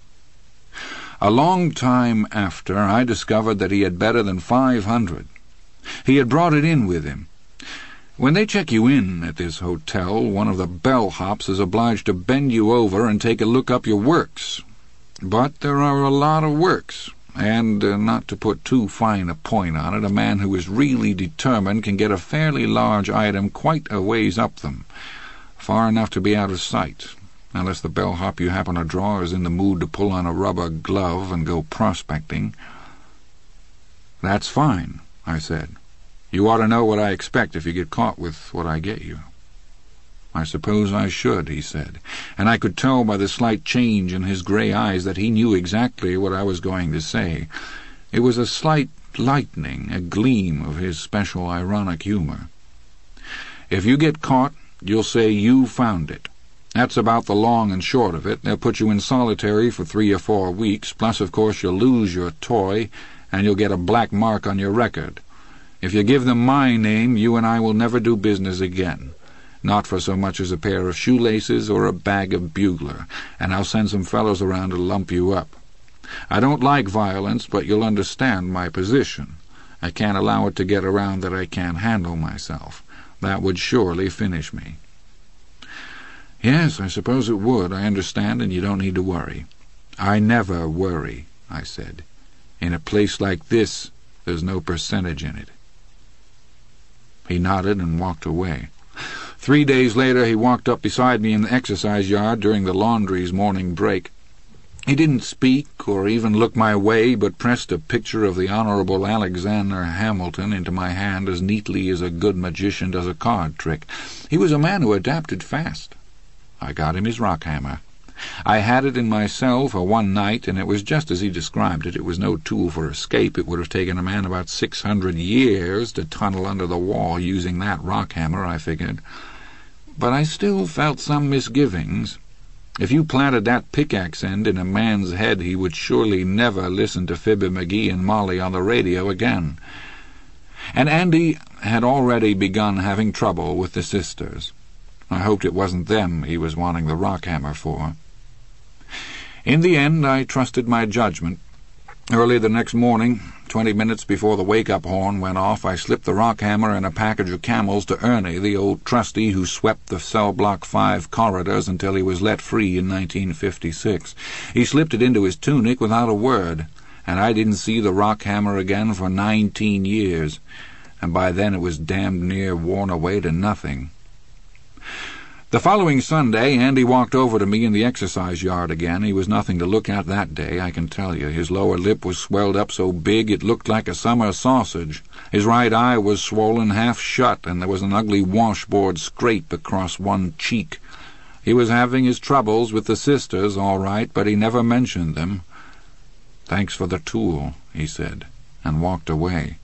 A long time after, I discovered that he had better than 500. He had brought it in with him. When they check you in at this hotel, one of the bellhops is obliged to bend you over and take a look up your works. But there are a lot of works, and, not to put too fine a point on it, a man who is really determined can get a fairly large item quite a ways up them, far enough to be out of sight, unless the bellhop you happen to draw is in the mood to pull on a rubber glove and go prospecting. "That's fine," I said. "You ought to know what I expect if you get caught with what I get you." "I suppose I should," he said, and I could tell by the slight change in his grey eyes that he knew exactly what I was going to say. It was a slight lightening, a gleam of his special ironic humour. "If you get caught, you'll say you found it. That's about the long and short of it. They'll put you in solitary for 3 or 4 weeks, plus, of course, you'll lose your toy, and you'll get a black mark on your record. If you give them my name, you and I will never do business again, not for so much as a pair of shoelaces or a bag of bugler, and I'll send some fellows around to lump you up. I don't like violence, but you'll understand my position. I can't allow it to get around that I can't handle myself. That would surely finish me." "Yes, I suppose it would. I understand, and you don't need to worry." "I never worry," I said. "In a place like this, there's no percentage in it." He nodded and walked away. 3 days later he walked up beside me in the exercise yard during the laundry's morning break. He didn't speak or even look my way, but pressed a picture of the Honourable Alexander Hamilton into my hand as neatly as a good magician does a card trick. He was a man who adapted fast. I got him his rock hammer. I had it in my cell for one night, and it was just as he described it. It was no tool for escape. It would have taken a man about 600 years to tunnel under the wall using that rock hammer, I figured. But I still felt some misgivings. If you planted that pickaxe end in a man's head, he would surely never listen to Fibber McGee and Molly on the radio again. And Andy had already begun having trouble with the sisters. I hoped it wasn't them he was wanting the rock hammer for. In the end, I trusted my judgment. Early the next morning, 20 minutes before the wake-up horn went off, I slipped the rock hammer and a package of Camels to Ernie, the old trustee who swept the cell block 5 corridors until he was let free in 1956. He slipped it into his tunic without a word, and I didn't see the rock hammer again for 19 years, and by then it was damned near worn away to nothing. The following Sunday, Andy walked over to me in the exercise yard again. He was nothing to look at that day, I can tell you. His lower lip was swelled up so big it looked like a summer sausage. His right eye was swollen half shut, and there was an ugly washboard scrape across one cheek. He was having his troubles with the sisters, all right, but he never mentioned them. "Thanks for the tool," he said, and walked away.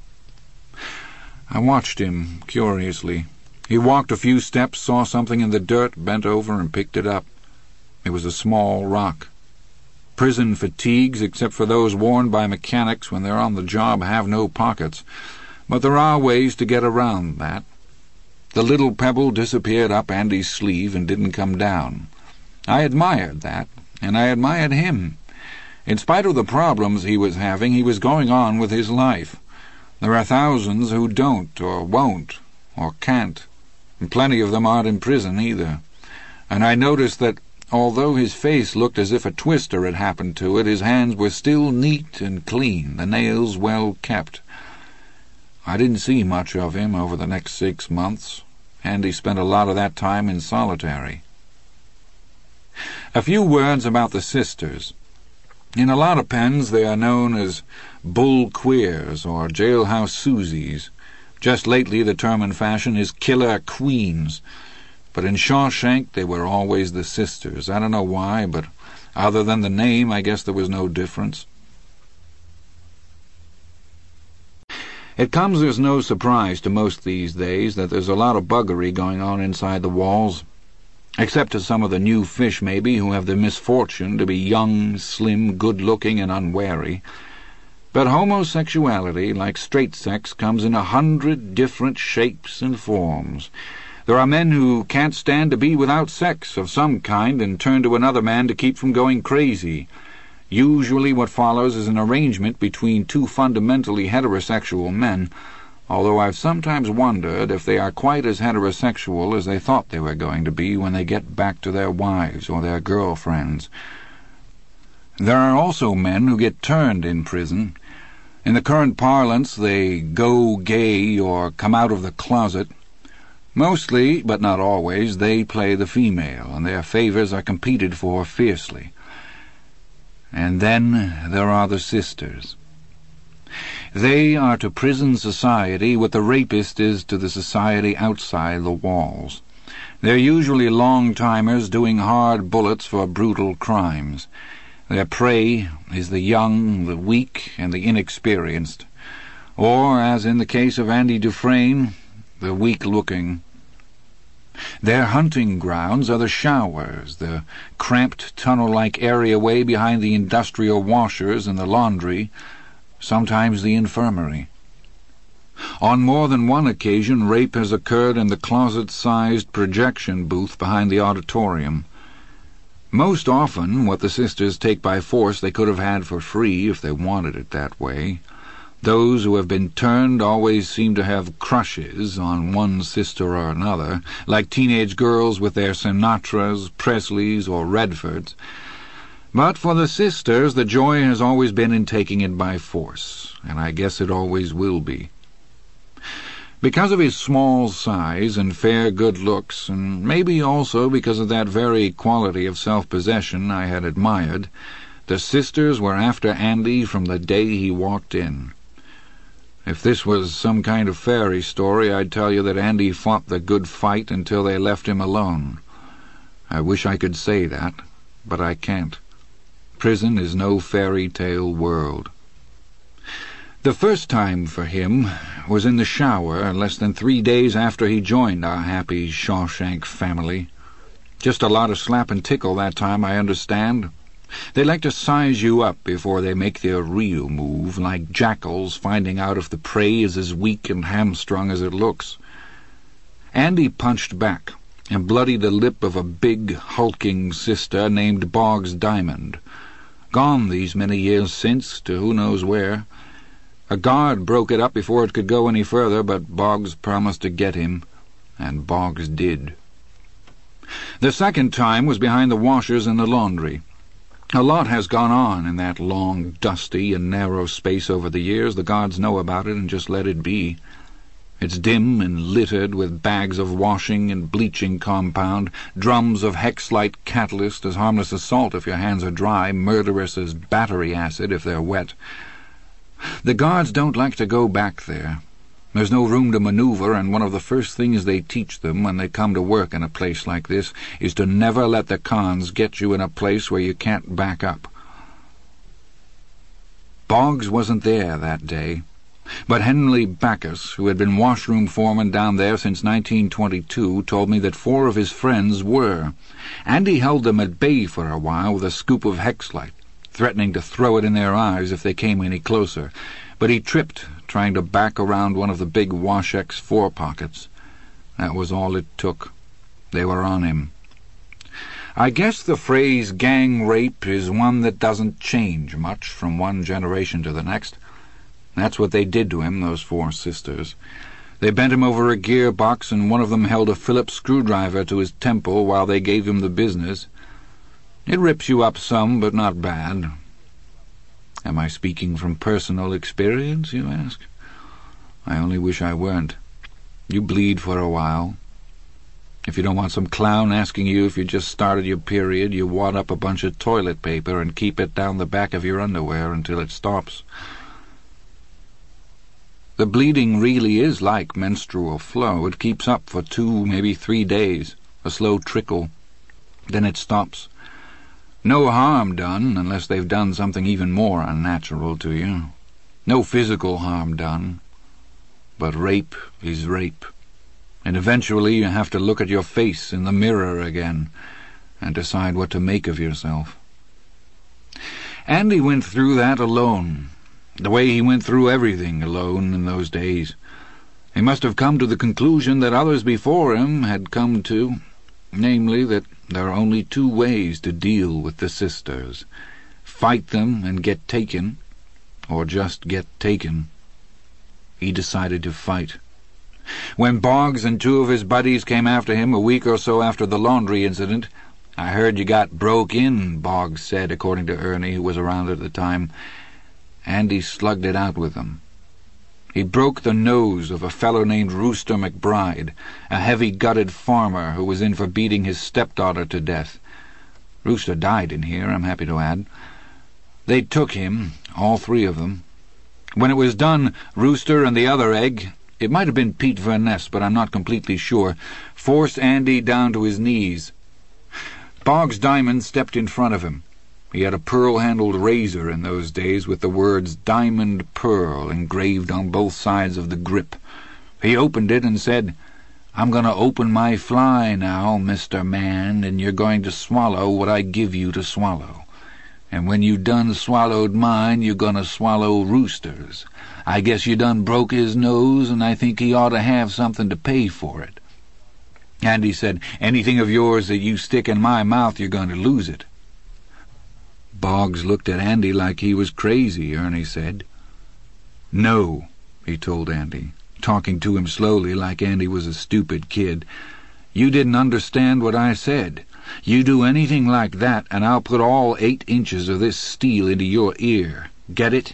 I watched him curiously. He walked a few steps, saw something in the dirt, bent over and picked it up. It was a small rock. Prison fatigues, except for those worn by mechanics when they're on the job, have no pockets. But there are ways to get around that. The little pebble disappeared up Andy's sleeve and didn't come down. I admired that, and I admired him. In spite of the problems he was having, he was going on with his life. There are thousands who don't, or won't, or can't. And plenty of them aren't in prison either. And I noticed that, although his face looked as if a twister had happened to it, his hands were still neat and clean, the nails well kept. I didn't see much of him over the next 6 months, and he spent a lot of that time in solitary. A few words about the sisters. In a lot of pens they are known as Bull Queers or Jailhouse Susies. Just lately the term in fashion is Killer Queens. But in Shawshank they were always the sisters. I don't know why, but other than the name, I guess there was no difference. It comes as no surprise to most these days that there's a lot of buggery going on inside the walls. Except to some of the new fish, maybe, who have the misfortune to be young, slim, good-looking, and unwary. But homosexuality, like straight sex, comes in 100 different shapes and forms. There are men who can't stand to be without sex of some kind and turn to another man to keep from going crazy. Usually what follows is an arrangement between two fundamentally heterosexual men, although I've sometimes wondered if they are quite as heterosexual as they thought they were going to be when they get back to their wives or their girlfriends. There are also men who get turned in prison. In the current parlance, they go gay or come out of the closet. Mostly, but not always, they play the female, and their favors are competed for fiercely. And then there are the sisters. They are to prison society what the rapist is to the society outside the walls. They're usually long-timers doing hard bullets for brutal crimes. Their prey is the young, the weak, and the inexperienced, or, as in the case of Andy Dufresne, the weak-looking. Their hunting grounds are the showers, the cramped tunnel-like areaway behind the industrial washers and the laundry, sometimes the infirmary. On more than one occasion, rape has occurred in the closet-sized projection booth behind the auditorium. Most often, what the sisters take by force they could have had for free if they wanted it that way. Those who have been turned always seem to have crushes on one sister or another, like teenage girls with their Sinatras, Presleys, or Redfords. But for the sisters, the joy has always been in taking it by force, and I guess it always will be. Because of his small size and fair good looks, and maybe also because of that very quality of self-possession I had admired, the sisters were after Andy from the day he walked in. If this was some kind of fairy story, I'd tell you that Andy fought the good fight until they left him alone. I wish I could say that, but I can't. Prison is no fairy tale world. The first time for him was in the shower less than 3 days after he joined our happy Shawshank family. Just a lot of slap and tickle that time, I understand. They like to size you up before they make their real move, like jackals finding out if the prey is as weak and hamstrung as it looks. Andy punched back and bloodied the lip of a big, hulking sister named Boggs Diamond. Gone these many years since, to who knows where. A guard broke it up before it could go any further, but Boggs promised to get him, and Boggs did. The second time was behind the washers in the laundry. A lot has gone on in that long, dusty, and narrow space over the years. The gods know about it and just let it be. It's dim and littered with bags of washing and bleaching compound, drums of Hex-Lite catalyst as harmless as salt if your hands are dry, murderous as battery acid if they're wet. The guards don't like to go back there. There's no room to maneuver, and one of the first things they teach them when they come to work in a place like this is to never let the cons get you in a place where you can't back up. Boggs wasn't there that day, but Henley Backus, who had been washroom foreman down there since 1922, told me that 4 of his friends were. Andy held them at bay for a while with a scoop of Hex-Lite, threatening to throw it in their eyes if they came any closer, but he tripped trying to back around one of the big Washex forepockets. That was all it took. They were on him. I guess the phrase gang rape is one that doesn't change much from one generation to the next. That's what they did to him, those 4 sisters. They bent him over a gearbox, and one of them held a Phillips screwdriver to his temple while they gave him the business. It rips you up some, but not bad. Am I speaking from personal experience, you ask? I only wish I weren't. You bleed for a while. If you don't want some clown asking you if you just started your period, you wad up a bunch of toilet paper and keep it down the back of your underwear until it stops. The bleeding really is like menstrual flow. It keeps up for 2, maybe 3 days, a slow trickle. Then it stops. No harm done, unless they've done something even more unnatural to you. No physical harm done. But rape is rape. And eventually you have to look at your face in the mirror again and decide what to make of yourself. Andy went through that alone, the way he went through everything alone in those days. He must have come to the conclusion that others before him had come to, namely that there are only two ways to deal with the sisters: fight them and get taken, or just get taken. He decided to fight. When Boggs and two of his buddies came after him a week or so after the laundry incident, "I heard you got broke in," Boggs said, according to Ernie, who was around at the time. Andy slugged it out with them. He broke the nose of a fellow named Rooster McBride, a heavy-gutted farmer who was in for beating his stepdaughter to death. Rooster died in here, I'm happy to add. They took him, all three of them. When it was done, Rooster and the other egg, it might have been Pete Verness, but I'm not completely sure, forced Andy down to his knees. Boggs Diamond stepped in front of him. He had a pearl-handled razor in those days with the words "Diamond Pearl" engraved on both sides of the grip. He opened it and said, "I'm going to open my fly now, Mr. Man, and you're going to swallow what I give you to swallow. And when you done swallowed mine, you're going to swallow Rooster's. I guess you done broke his nose, and I think he ought to have something to pay for it." Andy said, "Anything of yours that you stick in my mouth, you're going to lose it." Boggs looked at Andy like he was crazy, Ernie said. "No," he told Andy, talking to him slowly like Andy was a stupid kid. "You didn't understand what I said. You do anything like that, and I'll put all 8 inches of this steel into your ear. Get it?"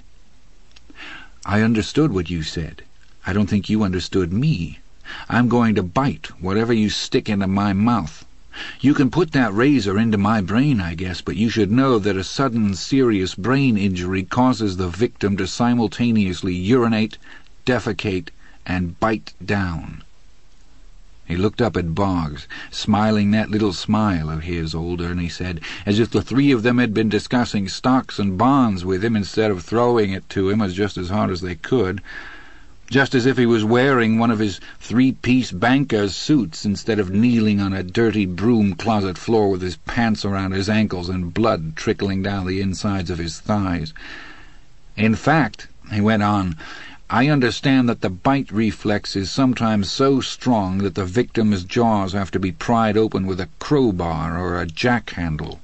"I understood what you said. I don't think you understood me. I'm going to bite whatever you stick into my mouth. You can put that razor into my brain, I guess, but you should know that a sudden serious brain injury causes the victim to simultaneously urinate, defecate, and bite down." He looked up at Boggs, smiling that little smile of his, old Ernie said, as if the three of them had been discussing stocks and bonds with him instead of throwing it to him just as hard as they could. Just as if he was wearing one of his 3-piece banker's suits instead of kneeling on a dirty broom closet floor with his pants around his ankles and blood trickling down the insides of his thighs. "In fact," he went on, "I understand that the bite reflex is sometimes so strong that the victim's jaws have to be pried open with a crowbar or a jack-handle."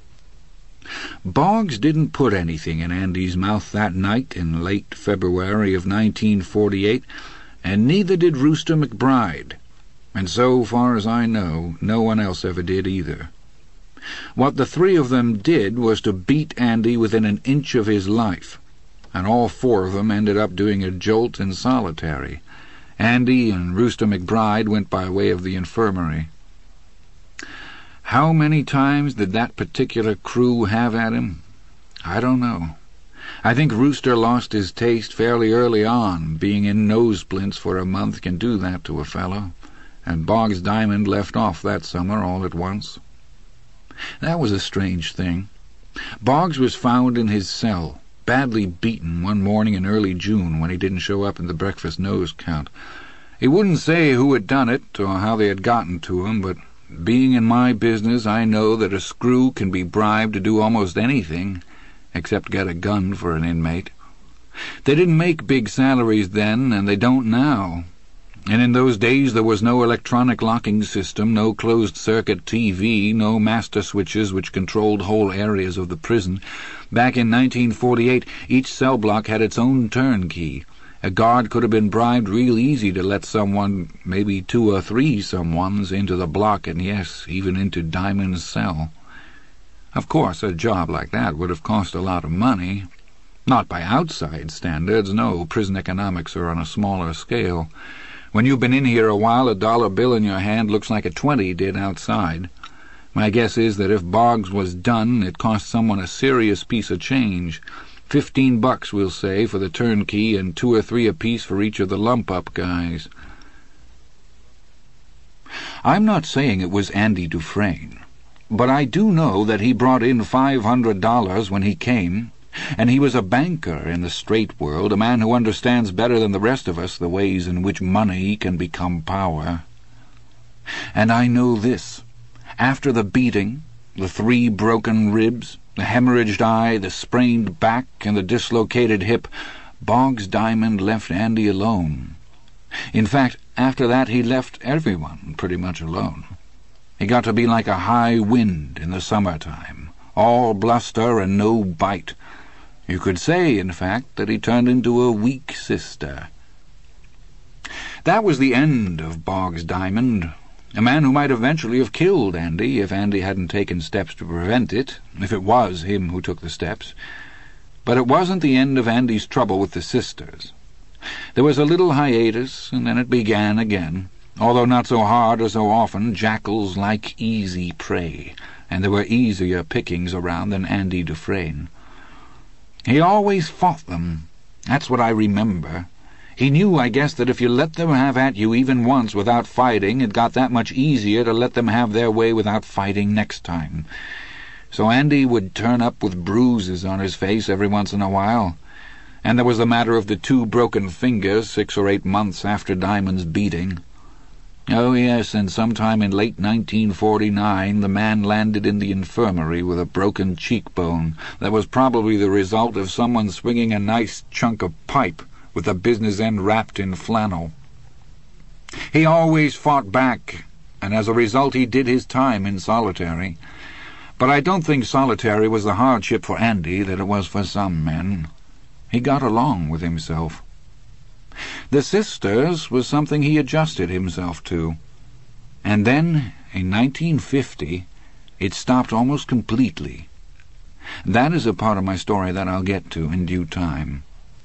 Boggs didn't put anything in Andy's mouth that night in late February of 1948, and neither did Rooster McBride, and so far as I know, no one else ever did either. What the three of them did was to beat Andy within an inch of his life, and all 4 of them ended up doing a jolt in solitary. Andy and Rooster McBride went by way of the infirmary. How many times did that particular crew have at him? I don't know. I think Rooster lost his taste fairly early on. Being in nose splints for a month can do that to a fellow, and Boggs Diamond left off that summer all at once. That was a strange thing. Boggs was found in his cell, badly beaten one morning in early June when he didn't show up in the breakfast nose count. He wouldn't say who had done it or how they had gotten to him, but being in my business, I know that a screw can be bribed to do almost anything except get a gun for an inmate. They didn't make big salaries then, and they don't now. And in those days there was no electronic locking system, no closed-circuit TV, no master switches which controlled whole areas of the prison. Back in 1948, each cell block had its own turnkey. A guard could have been bribed real easy to let someone, maybe 2 or 3 someones, into the block, and yes, even into Diamond's cell. Of course, a job like that would have cost a lot of money. Not by outside standards, no, prison economics are on a smaller scale. When you've been in here a while, a dollar bill in your hand looks like a 20 did outside. My guess is that if Boggs was done, it cost someone a serious piece of change. $15, we'll say, for the turnkey, and 2 or 3 apiece for each of the lump-up guys. I'm not saying it was Andy Dufresne, but I do know that he brought in $500 when he came, and he was a banker in the straight world, a man who understands better than the rest of us the ways in which money can become power. And I know this. After the beating, the 3 broken ribs, the hemorrhaged eye, the sprained back, and the dislocated hip, Boggs Diamond left Andy alone. In fact, after that he left everyone pretty much alone. He got to be like a high wind in the summertime, all bluster and no bite. You could say, in fact, that he turned into a weak sister. That was the end of Boggs Diamond, a man who might eventually have killed Andy if Andy hadn't taken steps to prevent it, if it was him who took the steps. But it wasn't the end of Andy's trouble with the sisters. There was a little hiatus, and then it began again, although not so hard or so often. Jackals like easy prey, and there were easier pickings around than Andy Dufresne. He always fought them. That's what I remember. He knew, I guess, that if you let them have at you even once without fighting, it got that much easier to let them have their way without fighting next time. So Andy would turn up with bruises on his face every once in a while. And there was the matter of the 2 broken fingers 6 or 8 months after Diamond's beating. Oh, yes, and sometime in late 1949 the man landed in the infirmary with a broken cheekbone that was probably the result of someone swinging a nice chunk of pipe with the business end wrapped in flannel. He always fought back, and as a result he did his time in solitary. But I don't think solitary was the hardship for Andy that it was for some men. He got along with himself. The sisters was something he adjusted himself to. And then, in 1950, it stopped almost completely. That is a part of my story that I'll get to in due time.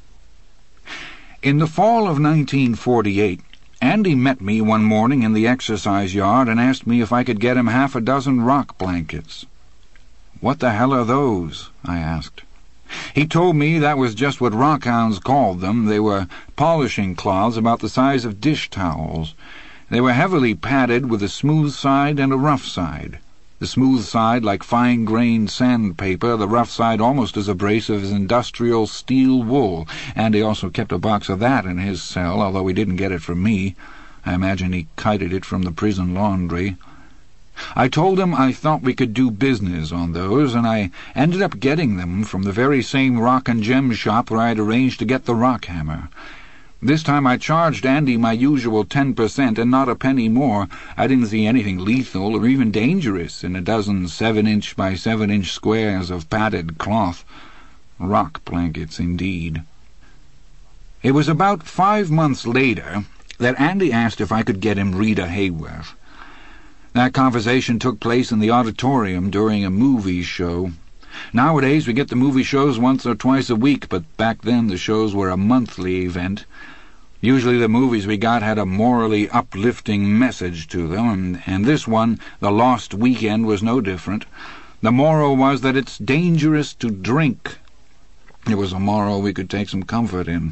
In the fall of 1948, Andy met me one morning in the exercise yard and asked me if I could get him 6 rock blankets. "What the hell are those?" I asked. He told me that was just what rockhounds called them. They were polishing cloths about the size of dish towels. They were heavily padded with a smooth side and a rough side. The smooth side like fine-grained sandpaper, the rough side almost as abrasive as industrial steel wool. And he also kept a box of that in his cell, although he didn't get it from me. I imagine he kited it from the prison laundry. I told him I thought we could do business on those, and I ended up getting them from the very same rock and gem shop where I had arranged to get the rock hammer. This time I charged Andy my usual 10% and not a penny more. I didn't see anything lethal or even dangerous in a dozen 7-inch by 7-inch squares of padded cloth. Rock blankets, indeed. It was about 5 months later that Andy asked if I could get him Rita Hayworth. That conversation took place in the auditorium during a movie show. Nowadays we get the movie shows once or twice a week, but back then the shows were a monthly event. Usually the movies we got had a morally uplifting message to them, and this one, The Lost Weekend, was no different. The moral was that it's dangerous to drink. It was a moral we could take some comfort in.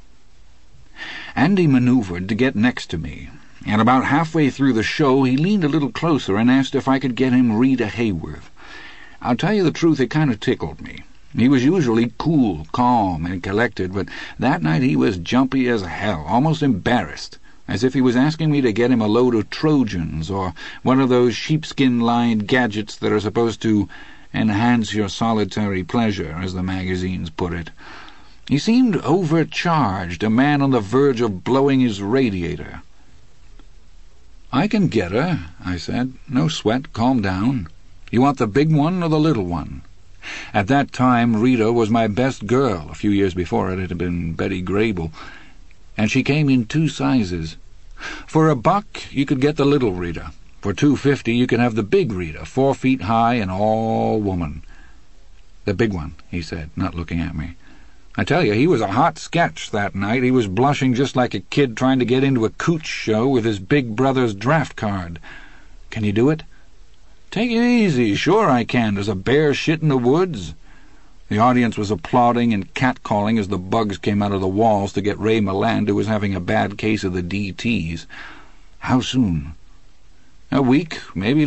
Andy maneuvered to get next to me, and about halfway through the show he leaned a little closer and asked if I could get him Rita Hayworth. I'll tell you the truth, it kind of tickled me. He was usually cool, calm, and collected, but that night he was jumpy as hell, almost embarrassed, as if he was asking me to get him a load of Trojans, or one of those sheepskin-lined gadgets that are supposed to enhance your solitary pleasure, as the magazines put it. He seemed overcharged, a man on the verge of blowing his radiator. "I can get her," I said. "No sweat, calm down. You want the big one or the little one?" At that time Rita was my best girl. A few years before it had been Betty Grable, and she came in 2 sizes. For $1 you could get the little Rita. For $2.50 you could have the big Rita, 4 feet high and all woman. "The big one," he said, not looking at me. I tell you, he was a hot sketch that night. He was blushing just like a kid trying to get into a Cooch show with his big brother's draft card. "Can you do it?" "Take it easy. Sure I can. Does a bear shit in the woods?" The audience was applauding and catcalling as the bugs came out of the walls to get Ray Milland, who was having a bad case of the DTs. "How soon?" "A week, maybe